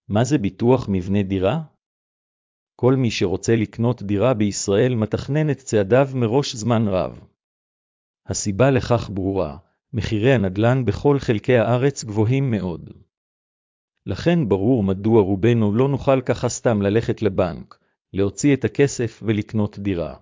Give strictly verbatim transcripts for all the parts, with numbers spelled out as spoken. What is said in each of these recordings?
מה זה ביטוח מבנה דירה? כל מי שרוצה לקנות דירה בישראל מתכנן את צעדיו מראש זמן רב. הסיבה לכך ברורה, מחירי הנדל"ן בכל חלקי הארץ גבוהים מאוד. לכן ברור מדוע רובנו לא נוכל ככה סתם ללכת לבנק, להוציא את הכסף ולקנות דירה.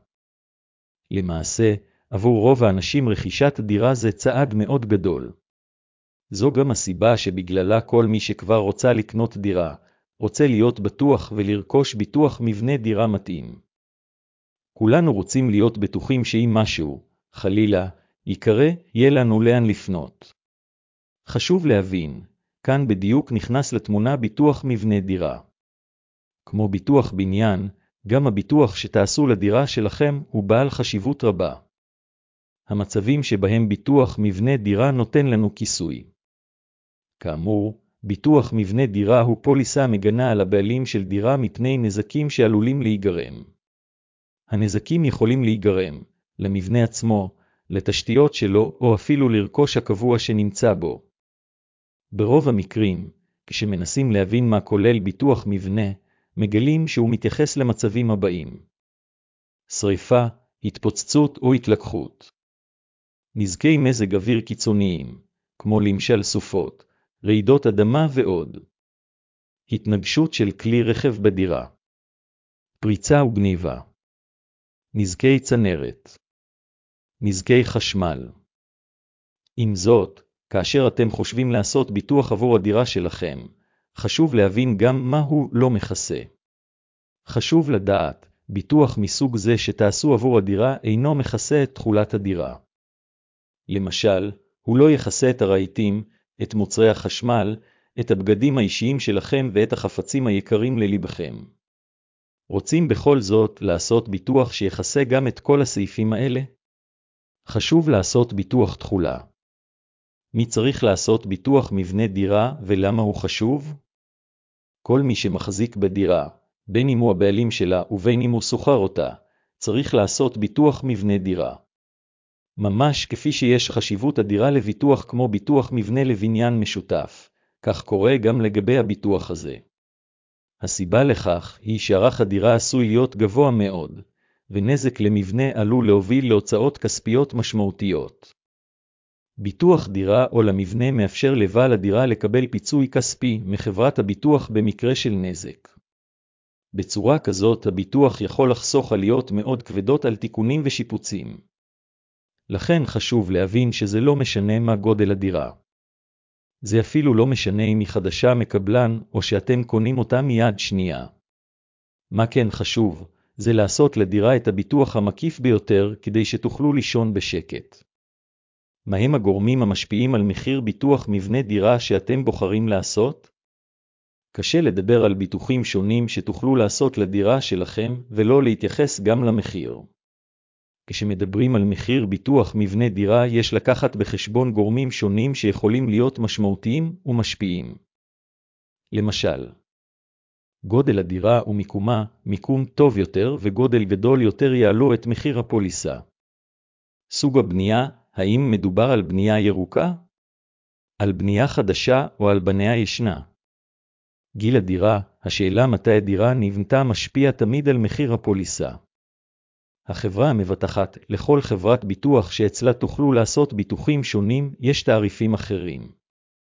למעשה, עבור רוב האנשים רכישת דירה זה צעד מאוד גדול. זו גם הסיבה שבגללה כל מי שכבר רוצה לקנות דירה, רוצה להיות בטוח ולרכוש ביטוח מבנה דירה מתאים. כולנו רוצים להיות בטוחים שאם משהו, חלילה, יקרה, יהיה לנו לאן לפנות. חשוב להבין, כאן בדיוק נכנס לתמונה ביטוח מבנה דירה. כמו ביטוח בניין, גם הביטוח שתעשו לדירה שלכם הוא בעל חשיבות רבה. המצבים שבהם ביטוח מבנה דירה נותן לנו כיסוי. כאמור, ביטוח מבנה דירה הוא פוליסה מגנה על הבעלים של דירה מפני נזקים שעלולים להיגרם. הנזקים יכולים להיגרם למבנה עצמו, לתשתיות שלו או אפילו לרכוש הקבוע שנמצא בו. ברוב המקרים, כשמנסים להבין מה כולל ביטוח מבנה, מגלים שהוא מתייחס למצבים הבאים: שריפה, התפוצצות או התלקחות. נזקי מזג אוויר קיצוניים, כמו למשל סופות, רעידות אדמה ועוד. התנגשות של כלי רכב בדירה. פריצה וגניבה. נזקי צנרת. נזקי חשמל. עם זאת, כאשר אתם חושבים לעשות ביטוח עבור הדירה שלכם, חשוב להבין גם מה הוא לא מכסה. חשוב לדעת, ביטוח מסוג זה שתעשו עבור הדירה אינו מכסה את תכולת הדירה. למשל, הוא לא יכסה את הרהיטים, את מוצרי החשמל, את הבגדים האישיים שלכם ואת החפצים היקרים לליבכם. רוצים בכל זאת לעשות ביטוח שיכסה גם את כל הסעיפים האלה? חשוב לעשות ביטוח תכולה. מי צריך לעשות ביטוח מבנה דירה ולמה הוא חשוב? כל מי שמחזיק בדירה, בין אם הוא הבעלים שלה ובין אם הוא שוכר אותה, צריך לעשות ביטוח מבנה דירה. ממש כפי שיש חשיבות אדירה לביטוח כמו ביטוח מבנה לבניין משותף, כך קורה גם לגבי הביטוח הזה. הסיבה לכך היא שערך הדירה עשוי להיות גבוה מאוד, ונזק למבנה עלול להוביל להוצאות כספיות משמעותיות. ביטוח דירה או למבנה מאפשר לבעל הדירה לקבל פיצוי כספי מחברת הביטוח במקרה של נזק. בצורה כזאת הביטוח יכול לחסוך עליות מאוד כבדות על תיקונים ושיפוצים. לכן חשוב להבין שזה לא משנה מה גודל הדירה. זה אפילו לא משנה אם היא חדשה מקבלן או שאתם קונים אותה מיד שנייה. מה כן חשוב, זה לעשות לדירה את הביטוח המקיף ביותר כדי שתוכלו לישון בשקט. מהם הגורמים המשפיעים על מחיר ביטוח מבנה דירה שאתם בוחרים לעשות? קשה לדבר על ביטוחים שונים שתוכלו לעשות לדירה שלכם ולא להתייחס גם למחיר. כשמדברים על מחיר ביטוח מבנה דירה יש לקחת בחשבון גורמים שונים שיכולים להיות משמעותיים ומשפיעים. למשל, גודל הדירה ומיקומה, מיקום טוב יותר וגודל גדול יותר יעלו את מחיר הפוליסה. סוג הבנייה, האם מדובר על בנייה ירוקה? על בנייה חדשה או על בנייה ישנה? גיל הדירה, השאלה מתי הדירה נבנתה משפיע תמיד על מחיר הפוליסה. החברה המבטחת, לכל חברת ביטוח שאצלה תוכלו לעשות ביטוחים שונים, יש תעריפים אחרים.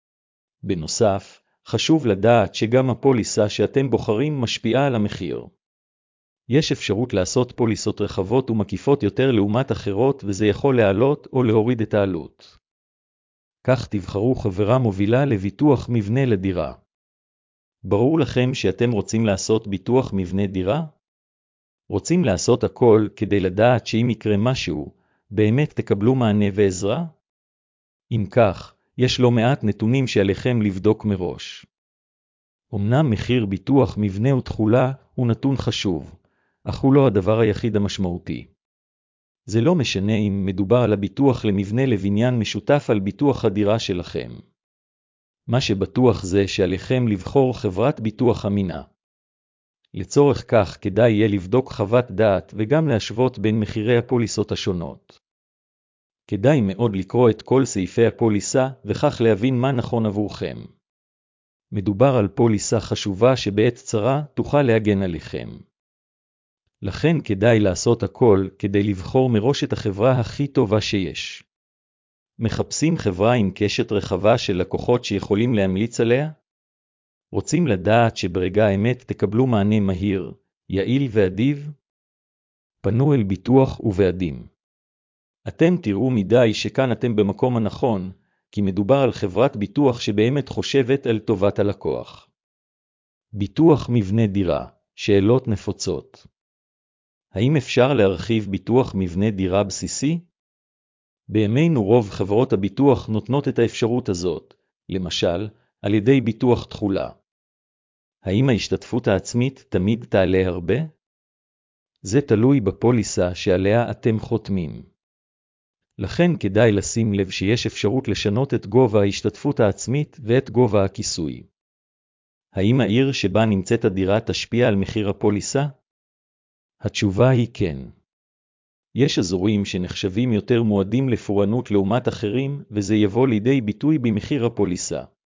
בנוסף, חשוב לדעת שגם הפוליסה שאתם בוחרים משפיעה על המחיר. יש אפשרות לעשות פוליסות רחבות ומקיפות יותר לעומת אחרות וזה יכול להעלות או להוריד את העלות. כך תבחרו חברה מובילה לביטוח מבנה לדירה. ברור לכם שאתם רוצים לעשות ביטוח מבנה דירה? רוצים לעשות הכל כדי לדעת שאם יקרה משהו, באמת תקבלו מענה ועזרה? אם כך, יש לא מעט נתונים שעליכם לבדוק מראש. אמנם מחיר ביטוח מבנה ותכולה הוא נתון חשוב, אך הוא לא הדבר היחיד המשמעותי. זה לא משנה אם מדובר על הביטוח למבנה לבניין משותף על ביטוח הדירה שלכם. מה שבטוח זה שעליכם לבחור חברת ביטוח אמינה. לצורך כך כדאי יהיה לבדוק חוות דעת וגם להשוות בין מחירי הפוליסות השונות. כדאי מאוד לקרוא את כל סעיפי הפוליסה וכך להבין מה נכון עבורכם. מדובר על פוליסה חשובה שבעת צרה תוכל להגן עליכם. לכן כדאי לעשות הכל כדי לבחור מראש את החברה הכי טובה שיש. מחפשים חברה עם קשת רחבה של לקוחות שיכולים להמליץ עליה? רוצים לדעת שברגע האמת תקבלו מענה מהיר, יעיל ואדיב? פנו אל ביטוח ובעדים. אתם תראו מדי שכאן אתם במקום הנכון, כי מדובר על חברת ביטוח שבאמת חושבת על טובת הלקוח. ביטוח מבנה דירה, שאלות נפוצות. האם אפשר להרחיב ביטוח מבנה דירה בסיסי? בימינו רוב חברות הביטוח נותנות את האפשרות הזאת, למשל, על ידי ביטוח תחולה. האם ההשתתפות העצמית תמיד תעלה הרבה? זה תלוי בפוליסה שעליה אתם חותמים. לכן כדאי לשים לב שיש אפשרות לשנות את גובה ההשתתפות העצמית ואת גובה הכיסוי. האם העיר שבה נמצאת הדירה תשפיע על מחיר הפוליסה? התשובה היא כן. יש אזורים שנחשבים יותר מועדים לפורענות לעומת אחרים, וזה יבוא לידי ביטוי במחיר הפוליסה.